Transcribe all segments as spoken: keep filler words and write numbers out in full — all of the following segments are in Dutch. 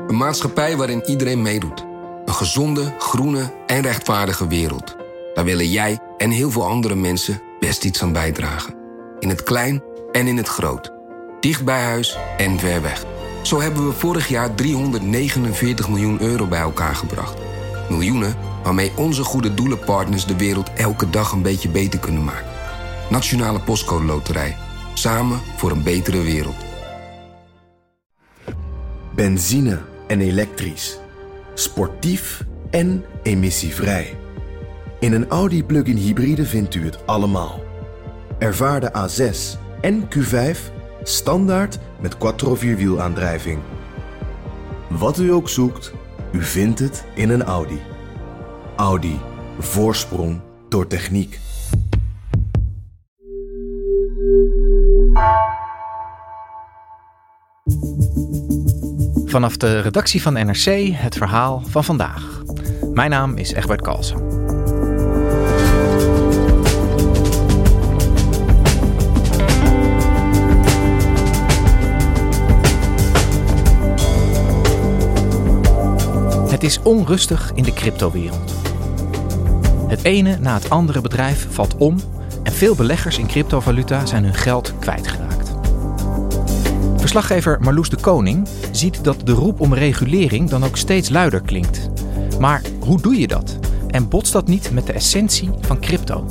Een maatschappij waarin iedereen meedoet. Een gezonde, groene en rechtvaardige wereld. Daar willen jij en heel veel andere mensen best iets aan bijdragen. In het klein en in het groot. Dicht bij huis en ver weg. Zo hebben we vorig jaar driehonderdnegenenveertig miljoen euro bij elkaar gebracht. Miljoenen waarmee onze goede doelenpartners de wereld elke dag een beetje beter kunnen maken. Nationale Postcode Loterij. Samen voor een betere wereld. Benzine en elektrisch. Sportief en emissievrij. In een Audi plug-in hybride vindt u het allemaal. Ervaar de A zes en Q vijf standaard met quattro vierwielaandrijving. Wat u ook zoekt, u vindt het in een Audi. Audi. Voorsprong door techniek. Vanaf de redactie van N R C het verhaal van vandaag. Mijn naam is Egbert Kalsen. Het is onrustig in de cryptowereld. Het ene na het andere bedrijf valt om en veel beleggers in cryptovaluta zijn hun geld kwijtgeraakt. Verslaggever Marloes de Koning ziet dat de roep om regulering dan ook steeds luider klinkt. Maar hoe doe je dat? En botst dat niet met de essentie van crypto?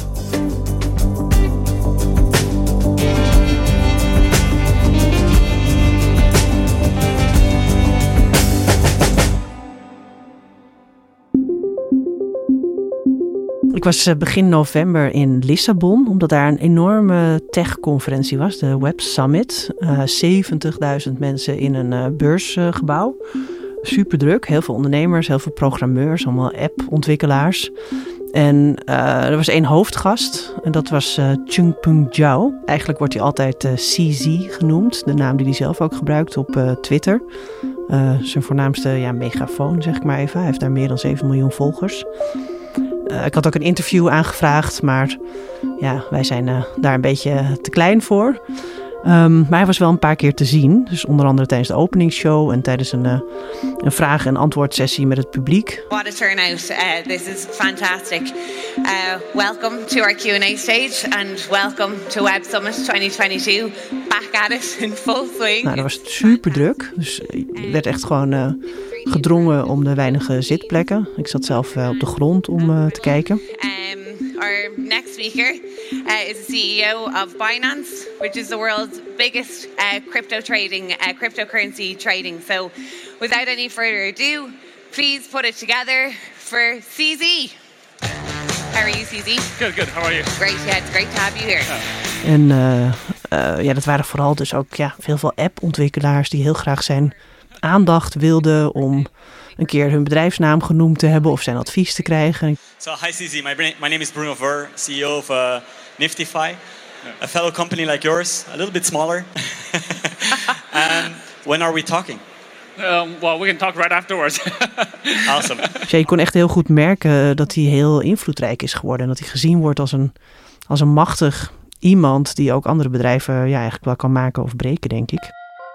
Ik was begin november in Lissabon, omdat daar een enorme tech-conferentie was, de Web Summit. Uh, zeventigduizend mensen in een uh, beursgebouw. Super druk, heel veel ondernemers, heel veel programmeurs, allemaal appontwikkelaars. En uh, er was één hoofdgast en dat was uh, Changpeng Zhao. Eigenlijk wordt hij altijd uh, C Z genoemd, de naam die hij zelf ook gebruikt op uh, Twitter. Uh, zijn voornaamste ja, megafoon, zeg ik maar even. Hij heeft daar meer dan zeven miljoen volgers. Uh, ik had ook een interview aangevraagd, maar ja, wij zijn uh, daar een beetje te klein voor. Um, maar hij was wel een paar keer te zien. Dus onder andere tijdens de openingsshow en tijdens een, uh, een vraag- en antwoordsessie met het publiek. What a turnout. Uh, this is fantastic. Uh, welcome to our Q and A stage and welcome to Web Summit twintig tweeëntwintig. Back at it in full swing. Nou, dat was super druk. Dus je werd echt gewoon uh, gedrongen om de weinige zitplekken. Ik zat zelf uh, op de grond om uh, te kijken. Um, our next speaker uh, is the C E O of Binance, which is the world's biggest uh, crypto trading, uh, cryptocurrency trading. So without any further ado, please put it together for C Z. How are you, C Z? Good, good. How are you? Great, yeah, it's great to have you here. Oh. En uh, uh, ja, dat waren vooral dus ook ja, heel veel appontwikkelaars die heel graag zijn aandacht wilden om een keer hun bedrijfsnaam genoemd te hebben of zijn advies te krijgen. So hi C Z, my, my name is Bruno Ver, C E O of uh, Niftyfy, a fellow company like yours, a little bit smaller. um, when are we talking? Um, well, we can talk right afterwards. Awesome. Dus ja, je kon echt heel goed merken dat hij heel invloedrijk is geworden en dat hij gezien wordt als een, als een machtig iemand die ook andere bedrijven ja, eigenlijk wel kan maken of breken, denk ik.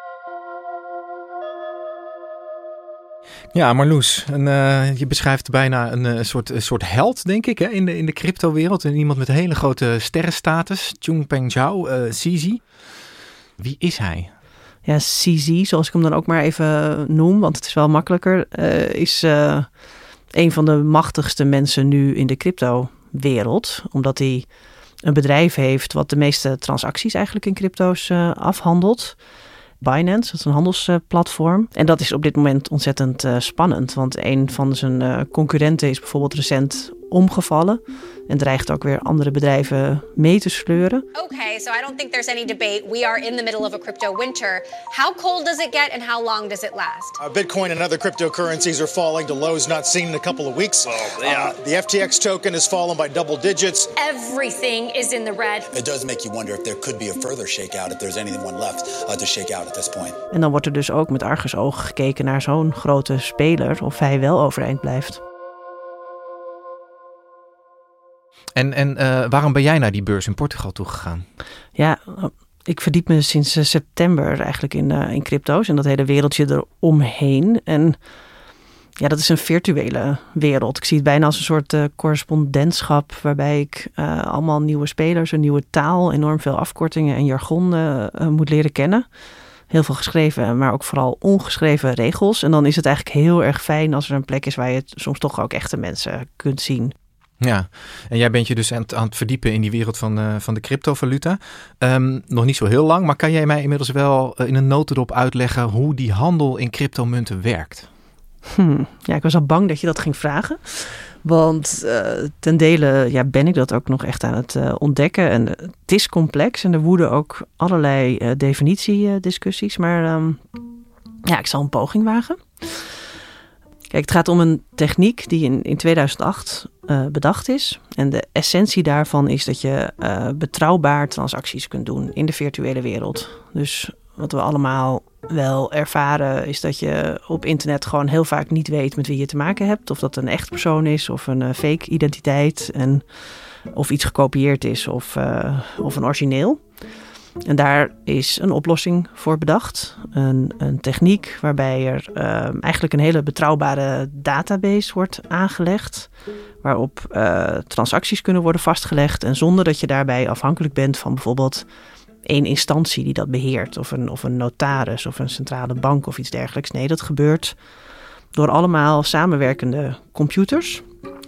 Ja, Marloes, een, uh, je beschrijft bijna een, een, soort, een soort held, denk ik, hè, in de, in de cryptowereld. En iemand met een hele grote sterrenstatus, Changpeng Zhao, uh, C Z. Wie is hij? Ja, C Z, zoals ik hem dan ook maar even noem, want het is wel makkelijker, uh, is uh, een van de machtigste mensen nu in de cryptowereld. Omdat hij een bedrijf heeft wat de meeste transacties eigenlijk in crypto's uh, afhandelt. Binance, dat is een handelsplatform. En dat is op dit moment ontzettend uh, spannend. Want een van zijn uh, concurrenten is bijvoorbeeld recent omgevallen. En dreigt ook weer andere bedrijven mee te sleuren. Okay, so I don't think there's any debate. We are in the middle of a crypto winter. How cold does it get and how long does it last? Uh, Bitcoin and other cryptocurrencies are falling to lows not seen in a couple of weeks. Well, yeah. uh, the F T X token has fallen by double digits. Everything is in the red. It does make you wonder if there could be a further shakeout, if there's anyone left uh, to shake out at this point. En dan wordt er dus ook met argusogen gekeken naar zo'n grote speler, of hij wel overeind blijft. En, en uh, waarom ben jij naar die beurs in Portugal toegegaan? Ja, ik verdiep me sinds uh, september eigenlijk in, uh, in crypto's en dat hele wereldje eromheen. En ja, dat is een virtuele wereld. Ik zie het bijna als een soort uh, correspondentschap waarbij ik uh, allemaal nieuwe spelers, een nieuwe taal, enorm veel afkortingen en jargon uh, uh, moet leren kennen. Heel veel geschreven, maar ook vooral ongeschreven regels. En dan is het eigenlijk heel erg fijn als er een plek is waar je het soms toch ook echte mensen kunt zien. Ja, en jij bent je dus aan het, aan het verdiepen in die wereld van, uh, van de cryptovaluta. Um, nog niet zo heel lang, maar kan jij mij inmiddels wel uh, in een notendop uitleggen hoe die handel in cryptomunten werkt? Hmm, ja, ik was al bang dat je dat ging vragen. Want uh, ten dele ja, ben ik dat ook nog echt aan het uh, ontdekken. En het is complex en er woeden ook allerlei uh, definitiediscussies. Maar um, ja, ik zal een poging wagen. Kijk, het gaat om een techniek die in, in tweeduizend acht uh, bedacht is. En de essentie daarvan is dat je uh, betrouwbaar transacties kunt doen in de virtuele wereld. Dus wat we allemaal wel ervaren is dat je op internet gewoon heel vaak niet weet met wie je te maken hebt. Of dat een echt persoon is of een uh, fake identiteit. En of iets gekopieerd is of, uh, of een origineel. En daar is een oplossing voor bedacht. Een, een techniek waarbij er uh, eigenlijk een hele betrouwbare database wordt aangelegd. Waarop uh, transacties kunnen worden vastgelegd. En zonder dat je daarbij afhankelijk bent van bijvoorbeeld één instantie die dat beheert. Of een, of een notaris of een centrale bank of iets dergelijks. Nee, dat gebeurt door allemaal samenwerkende computers.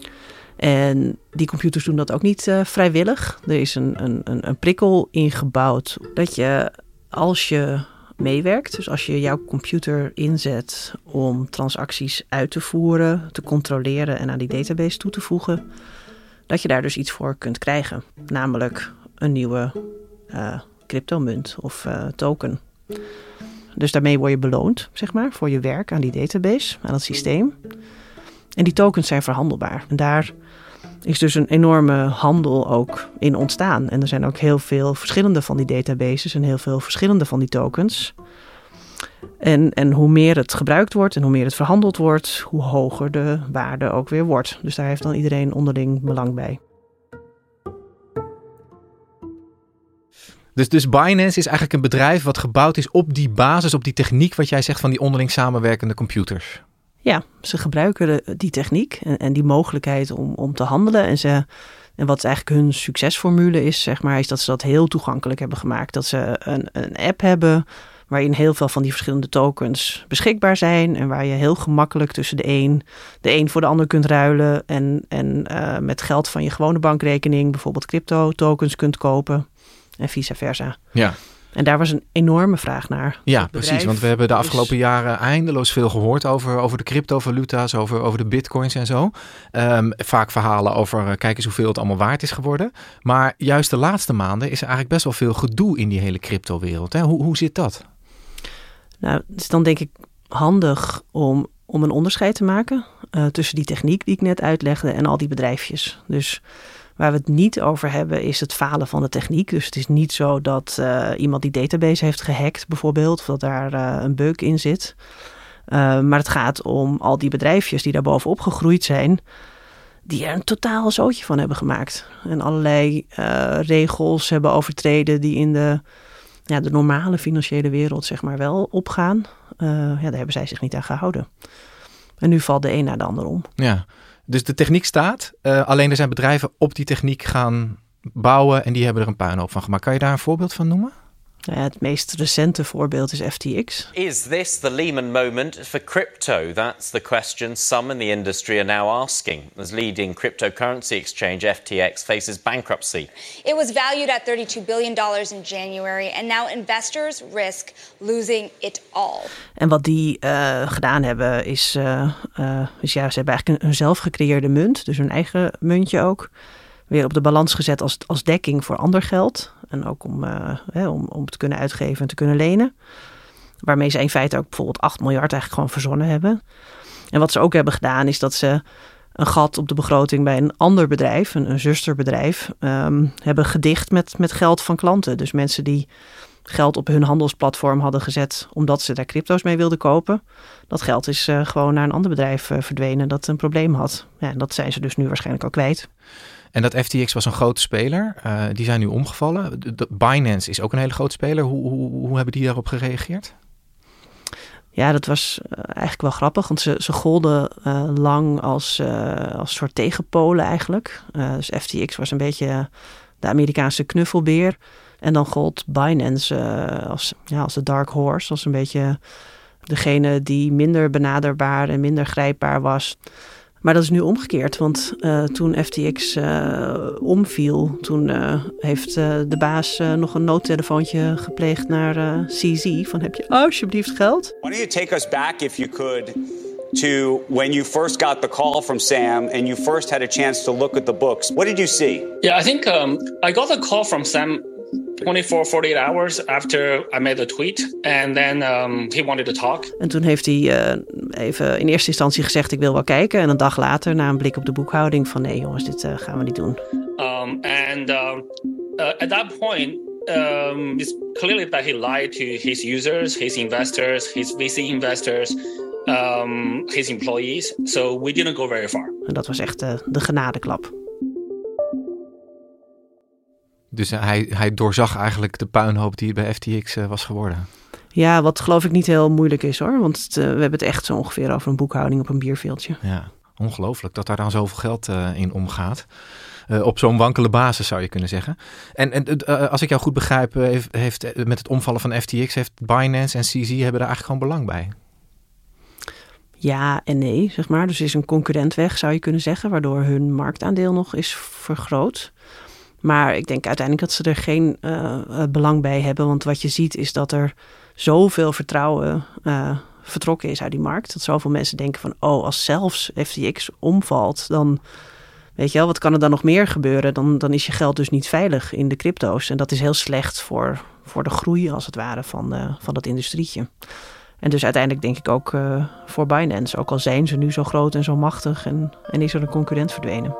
En die computers doen dat ook niet uh, vrijwillig. Er is een, een, een prikkel ingebouwd dat je als je meewerkt, dus als je jouw computer inzet om transacties uit te voeren, te controleren en aan die database toe te voegen, dat je daar dus iets voor kunt krijgen. Namelijk een nieuwe uh, cryptomunt of uh, token. Dus daarmee word je beloond, zeg maar, voor je werk aan die database, aan het systeem. En die tokens zijn verhandelbaar. En daar is dus een enorme handel ook in ontstaan. En er zijn ook heel veel verschillende van die databases en heel veel verschillende van die tokens. En, en hoe meer het gebruikt wordt en hoe meer het verhandeld wordt, hoe hoger de waarde ook weer wordt. Dus daar heeft dan iedereen onderling belang bij. Dus, dus Binance is eigenlijk een bedrijf wat gebouwd is op die basis, op die techniek wat jij zegt van die onderling samenwerkende computers. Ja, ze gebruiken de, die techniek en, en die mogelijkheid om, om te handelen. En, ze, en wat eigenlijk hun succesformule is, zeg maar, is dat ze dat heel toegankelijk hebben gemaakt. Dat ze een, een app hebben waarin heel veel van die verschillende tokens beschikbaar zijn. En waar je heel gemakkelijk tussen de een, de een voor de ander kunt ruilen. En, en uh, met geld van je gewone bankrekening bijvoorbeeld crypto tokens kunt kopen. En vice versa. Ja. En daar was een enorme vraag naar. Ja, precies. Want we hebben de afgelopen dus jaren eindeloos veel gehoord over, over de cryptovaluta's, over, over de bitcoins en zo. Um, vaak verhalen over, uh, kijk eens hoeveel het allemaal waard is geworden. Maar juist de laatste maanden is er eigenlijk best wel veel gedoe in die hele cryptowereld. Hè? Hoe, hoe zit dat? Nou, het is dan denk ik handig om, om een onderscheid te maken uh, tussen die techniek die ik net uitlegde en al die bedrijfjes. Dus waar we het niet over hebben is het falen van de techniek. Dus het is niet zo dat uh, iemand die database heeft gehackt bijvoorbeeld, of dat daar uh, een bug in zit. Uh, maar het gaat om al die bedrijfjes die daar bovenop gegroeid zijn, die er een totaal zootje van hebben gemaakt. En allerlei uh, regels hebben overtreden die in de, ja, de normale financiële wereld zeg maar wel opgaan. Uh, ja, daar hebben zij zich niet aan gehouden. En nu valt de een naar de ander om. Ja. Dus de techniek staat, uh, alleen er zijn bedrijven op die techniek gaan bouwen en die hebben er een puinhoop van gemaakt. Kan je daar een voorbeeld van noemen? Ja, het meest recente voorbeeld is F T X. Is this the Lehman moment for crypto? That's the question some in the industry are now asking, as leading cryptocurrency exchange F T X faces bankruptcy. It was valued at thirty-two billion dollars in January and now investors risk losing it all. En wat die uh, gedaan hebben is, uh, uh, is ja, ze hebben eigenlijk een, een zelf gecreëerde munt, dus hun eigen muntje ook, weer op de balans gezet als, als dekking voor ander geld. En ook om, uh, hè, om, om te kunnen uitgeven en te kunnen lenen. Waarmee ze in feite ook bijvoorbeeld acht miljard eigenlijk gewoon verzonnen hebben. En wat ze ook hebben gedaan is dat ze een gat op de begroting bij een ander bedrijf, een, een zusterbedrijf, um, hebben gedicht met, met geld van klanten. Dus mensen die geld op hun handelsplatform hadden gezet omdat ze daar crypto's mee wilden kopen. Dat geld is uh, gewoon naar een ander bedrijf uh, verdwenen dat een probleem had. Ja, en dat zijn ze dus nu waarschijnlijk al kwijt. En dat F T X was een grote speler. Uh, die zijn nu omgevallen. De, de Binance is ook een hele grote speler. Hoe, hoe, hoe hebben die daarop gereageerd? Ja, dat was uh, eigenlijk wel grappig. Want ze, ze golden uh, lang als, uh, als soort tegenpolen eigenlijk. Uh, dus F T X was een beetje de Amerikaanse knuffelbeer. En dan gold Binance uh, als, ja, als de dark horse. Als een beetje degene die minder benaderbaar en minder grijpbaar was. Maar dat is nu omgekeerd. Want uh, toen F T X uh, omviel, toen uh, heeft uh, de baas uh, nog een noodtelefoontje gepleegd naar uh, C Z. Van heb je alsjeblieft geld? Why don't you take us back, if you could, to when you first got the call from Sam and you first had a chance to look at the books. What did you see? Yeah, I think um, I got a call from Sam twenty-four, forty-eight hours after I made the tweet. And then um, he wanted to talk. En toen heeft hij uh, even in eerste instantie gezegd ik wil wel kijken. En een dag later, na een blik op de boekhouding, van nee jongens, dit uh, gaan we niet doen. Um, and um, uh, at that point, um, it's clearly that he lied to his users, his investors, his V C investors, um, his employees. So we didn't go very far. En dat was echt uh, de genadeklap. Dus hij, hij doorzag eigenlijk de puinhoop die bij F T X uh, was geworden. Ja, wat geloof ik niet heel moeilijk is hoor. Want het, uh, we hebben het echt zo ongeveer over een boekhouding op een bierveeltje. Ja, ongelooflijk dat daar dan zoveel geld uh, in omgaat. Uh, op zo'n wankele basis zou je kunnen zeggen. En, en uh, als ik jou goed begrijp, uh, heeft, heeft uh, met het omvallen van F T X... heeft Binance en C Z hebben daar eigenlijk gewoon belang bij. Ja en nee, zeg maar. Dus er is een concurrent weg, zou je kunnen zeggen, waardoor hun marktaandeel nog is vergroot. Maar ik denk uiteindelijk dat ze er geen uh, belang bij hebben. Want wat je ziet is dat er zoveel vertrouwen uh, vertrokken is uit die markt. Dat zoveel mensen denken van, oh, als zelfs F T X omvalt, dan weet je wel, wat kan er dan nog meer gebeuren? Dan, dan is je geld dus niet veilig in de crypto's. En dat is heel slecht voor, voor de groei, als het ware, van, uh, van dat industrietje. En dus uiteindelijk denk ik ook uh, voor Binance, ook al zijn ze nu zo groot en zo machtig en, en is er een concurrent verdwenen.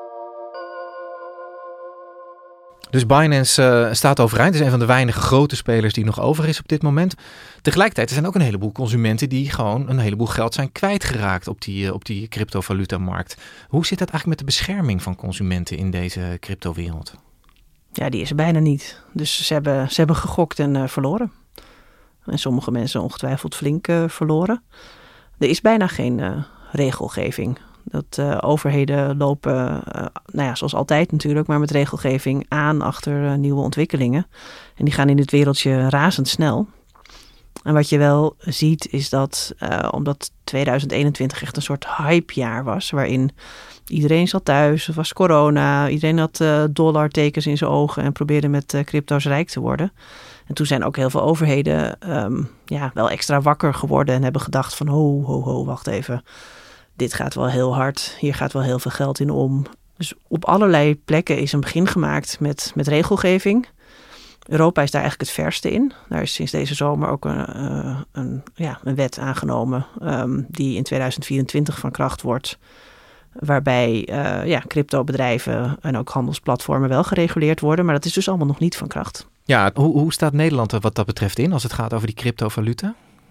Dus Binance uh, staat overeind. Het is een van de weinige grote spelers die nog over is op dit moment. Tegelijkertijd er zijn ook een heleboel consumenten die gewoon een heleboel geld zijn kwijtgeraakt op die, uh, op die cryptovalutamarkt. Hoe zit dat eigenlijk met de bescherming van consumenten in deze cryptowereld? Ja, die is er bijna niet. Dus ze hebben, ze hebben gegokt en uh, verloren. En sommige mensen ongetwijfeld flink uh, verloren. Er is bijna geen uh, regelgeving. Dat uh, overheden lopen, uh, nou ja, zoals altijd natuurlijk, maar met regelgeving aan achter uh, nieuwe ontwikkelingen. En die gaan in dit wereldje razendsnel. En wat je wel ziet is dat, uh, omdat tweeduizend eenentwintig echt een soort hypejaar was, waarin iedereen zat thuis, het was corona, iedereen had uh, dollartekens in zijn ogen en probeerde met uh, crypto's rijk te worden. En toen zijn ook heel veel overheden um, ja, wel extra wakker geworden en hebben gedacht van ho, ho, ho, wacht even. Dit gaat wel heel hard, hier gaat wel heel veel geld in om. Dus op allerlei plekken is een begin gemaakt met, met regelgeving. Europa is daar eigenlijk het verste in. Daar is sinds deze zomer ook een, uh, een, ja, een wet aangenomen um, die in tweeduizend vierentwintig van kracht wordt. Waarbij uh, ja, cryptobedrijven en ook handelsplatformen wel gereguleerd worden. Maar dat is dus allemaal nog niet van kracht. Ja, hoe, hoe staat Nederland er wat dat betreft in als het gaat over die cryptovaluta?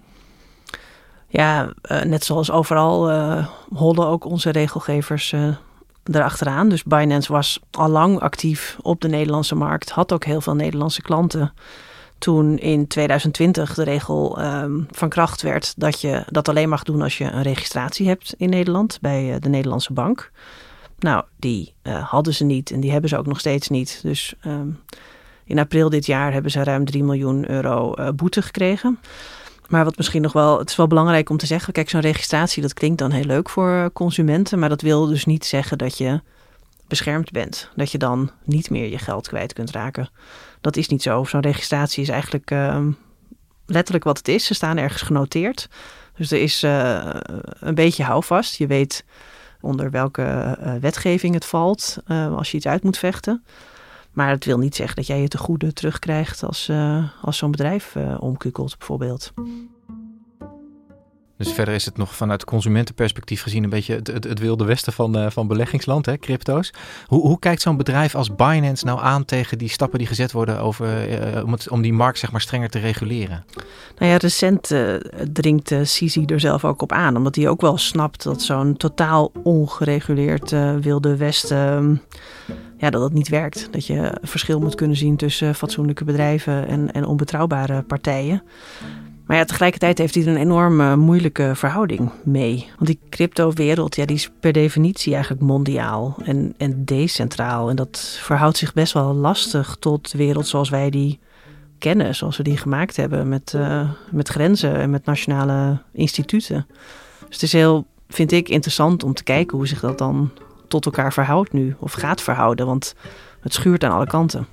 Ja, uh, net zoals overal uh, hollen ook onze regelgevers uh, erachteraan. Dus Binance was al lang actief op de Nederlandse markt. Had ook heel veel Nederlandse klanten. Toen in tweeduizend twintig de regel um, van kracht werd dat je dat alleen mag doen als je een registratie hebt in Nederland bij uh, de Nederlandse bank. Nou, die uh, hadden ze niet en die hebben ze ook nog steeds niet. Dus um, in april dit jaar hebben ze ruim drie miljoen euro uh, boete gekregen. Maar wat misschien nog wel, het is wel belangrijk om te zeggen, kijk, zo'n registratie, dat klinkt dan heel leuk voor consumenten, maar dat wil dus niet zeggen dat je beschermd bent. Dat je dan niet meer je geld kwijt kunt raken. Dat is niet zo. Zo'n registratie is eigenlijk uh, letterlijk wat het is. Ze staan ergens genoteerd. Dus er is uh, een beetje houvast. Je weet onder welke uh, wetgeving het valt uh, als je iets uit moet vechten. Maar het wil niet zeggen dat jij je te goede terugkrijgt als, uh, als zo'n bedrijf uh, omkukelt bijvoorbeeld. Dus verder is het nog vanuit consumentenperspectief gezien een beetje het, het, het wilde westen van, uh, van beleggingsland, hè, crypto's. Hoe, hoe kijkt zo'n bedrijf als Binance nou aan tegen die stappen die gezet worden over, uh, om, het, om die markt zeg maar strenger te reguleren? Nou ja, recent uh, dringt uh, Sisi er zelf ook op aan. Omdat hij ook wel snapt dat zo'n totaal ongereguleerd uh, wilde westen, uh, ja, dat dat niet werkt. Dat je verschil moet kunnen zien tussen fatsoenlijke bedrijven en, en onbetrouwbare partijen. Maar ja, tegelijkertijd heeft hij er een enorme moeilijke verhouding mee. Want die cryptowereld, ja, die is per definitie eigenlijk mondiaal en, en decentraal. En dat verhoudt zich best wel lastig tot de wereld zoals wij die kennen. Zoals we die gemaakt hebben met, uh, met grenzen en met nationale instituten. Dus het is heel, vind ik, interessant om te kijken hoe zich dat dan tot elkaar verhoudt nu. Of gaat verhouden, want het schuurt aan alle kanten.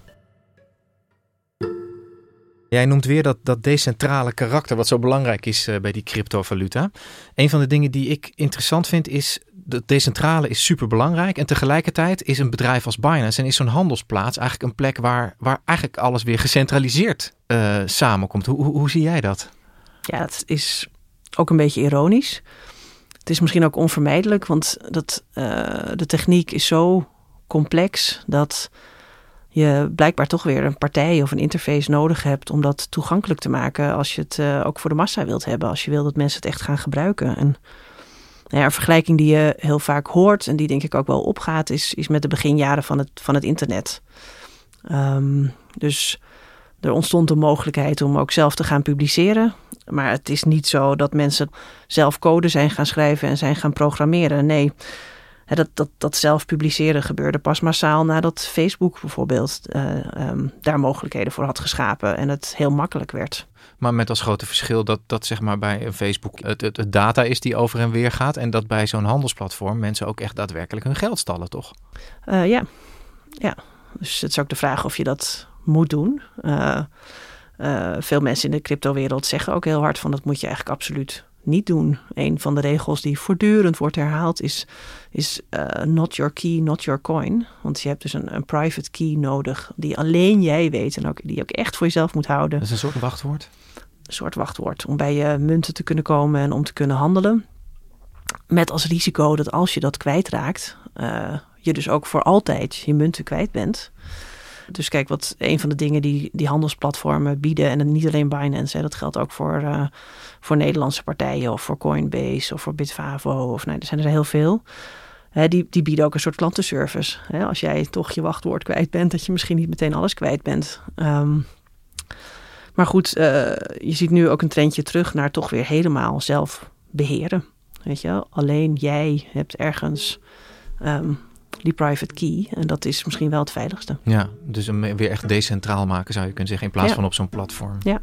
Jij noemt weer dat, dat decentrale karakter wat zo belangrijk is uh, bij die cryptovaluta. Een van de dingen die ik interessant vind is dat decentrale is super belangrijk. En tegelijkertijd is een bedrijf als Binance en is zo'n handelsplaats eigenlijk een plek waar, waar eigenlijk alles weer gecentraliseerd uh, samenkomt. Hoe, hoe, hoe zie jij dat? Ja, het is ook een beetje ironisch. Het is misschien ook onvermijdelijk, want dat, uh, de techniek is zo complex dat je blijkbaar toch weer een partij of een interface nodig hebt om dat toegankelijk te maken als je het uh, ook voor de massa wilt hebben. Als je wil dat mensen het echt gaan gebruiken. En nou ja, een vergelijking die je heel vaak hoort en die denk ik ook wel opgaat, is, is met de beginjaren van het, van het internet. Um, dus er ontstond de mogelijkheid om ook zelf te gaan publiceren. Maar het is niet zo dat mensen zelf code zijn gaan schrijven en zijn gaan programmeren. Nee, dat, dat, dat zelf publiceren gebeurde pas massaal nadat Facebook bijvoorbeeld uh, um, daar mogelijkheden voor had geschapen en het heel makkelijk werd. Maar met als grote verschil dat, dat zeg maar bij een Facebook het, het, het data is die over en weer gaat en dat bij zo'n handelsplatform mensen ook echt daadwerkelijk hun geld stallen, toch? Uh, ja. ja, dus het is ook de vraag of je dat moet doen. Uh, uh, veel mensen in de cryptowereld zeggen ook heel hard van dat moet je eigenlijk absoluut niet doen. Een van de regels die voortdurend wordt herhaald is, is uh, not your key, not your coin. Want je hebt dus een, een private key nodig die alleen jij weet en ook, die je ook echt voor jezelf moet houden. Dat is een soort wachtwoord? Een soort wachtwoord om bij je munten te kunnen komen en om te kunnen handelen. Met als risico dat als je dat kwijtraakt, uh, je dus ook voor altijd je munten kwijt bent. Dus kijk, wat een van de dingen die die handelsplatformen bieden, en niet alleen Binance, hè, dat geldt ook voor, uh, voor Nederlandse partijen of voor Coinbase of voor Bitvavo, of nee, er zijn er heel veel. Hè, die, die bieden ook een soort klantenservice. Hè, als jij toch je wachtwoord kwijt bent, dat je misschien niet meteen alles kwijt bent. Um, maar goed, uh, je ziet nu ook een trendje terug naar toch weer helemaal zelf beheren. Weet je, alleen jij hebt ergens Um, die private key. En dat is misschien wel het veiligste. Ja, dus hem weer echt decentraal maken zou je kunnen zeggen in plaats ja. van op zo'n platform. Ja.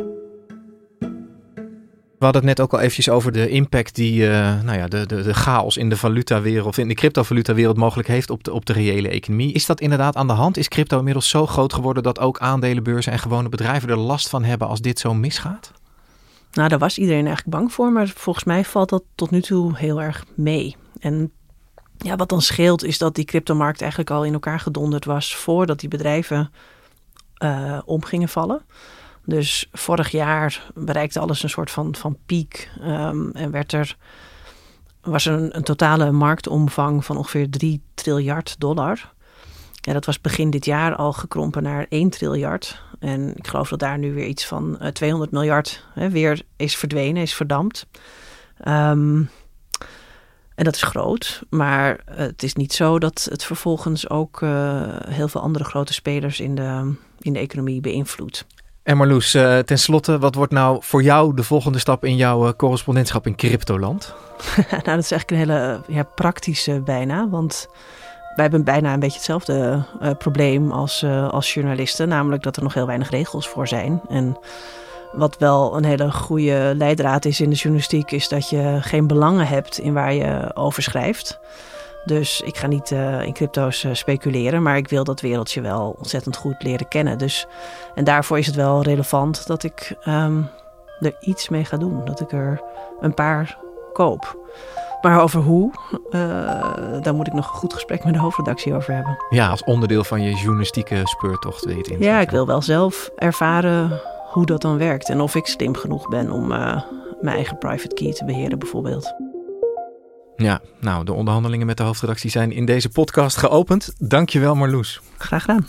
We hadden het net ook al eventjes over de impact die uh, nou ja, de, de, de chaos in de valutawereld, of in de cryptovalutawereld mogelijk heeft op de, op de reële economie. Is dat inderdaad aan de hand? Is crypto inmiddels zo groot geworden dat ook aandelenbeurzen en gewone bedrijven er last van hebben als dit zo misgaat? Nou, daar was iedereen eigenlijk bang voor, maar volgens mij valt dat tot nu toe heel erg mee. En ja, wat dan scheelt is dat die cryptomarkt eigenlijk al in elkaar gedonderd was voordat die bedrijven uh, om gingen vallen. Dus vorig jaar bereikte alles een soort van, van piek um, en werd er, was er een, een totale marktomvang van ongeveer drie triljard dollar. Ja, dat was begin dit jaar al gekrompen naar één triljard. En ik geloof dat daar nu weer iets van uh, tweehonderd miljard hè, weer is verdwenen, is verdampt. Um, En dat is groot, maar het is niet zo dat het vervolgens ook uh, heel veel andere grote spelers in de, in de economie beïnvloedt. En Marloes, uh, ten slotte, wat wordt nou voor jou de volgende stap in jouw uh, correspondentschap in cryptoland? Nou, dat is eigenlijk een hele ja, praktische bijna, want wij hebben bijna een beetje hetzelfde uh, probleem als, uh, als journalisten, namelijk dat er nog heel weinig regels voor zijn. En wat wel een hele goede leidraad is in de journalistiek, is dat je geen belangen hebt in waar je over schrijft. Dus ik ga niet uh, in crypto's uh, speculeren, maar ik wil dat wereldje wel ontzettend goed leren kennen. Dus, en daarvoor is het wel relevant dat ik um, er iets mee ga doen. Dat ik er een paar koop. Maar over hoe, uh, daar moet ik nog een goed gesprek met de hoofdredactie over hebben. Ja, als onderdeel van je journalistieke speurtocht weet je. Ja, ik wil wel zelf ervaren hoe dat dan werkt. En of ik slim genoeg ben om, uh, mijn eigen private key te beheren bijvoorbeeld. Ja, nou, de onderhandelingen met de hoofdredactie zijn in deze podcast geopend. Dankjewel Marloes. Graag gedaan.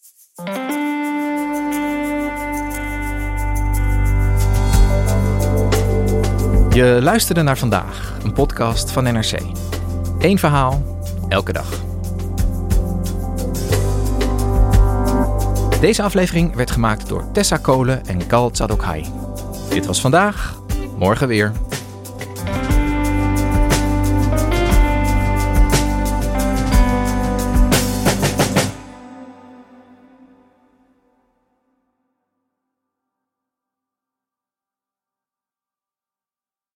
Je luisterde naar Vandaag, een podcast van N R C. Eén verhaal, elke dag. Deze aflevering werd gemaakt door Tessa Kolen en Gal Tsadokhai. Dit was Vandaag, morgen weer.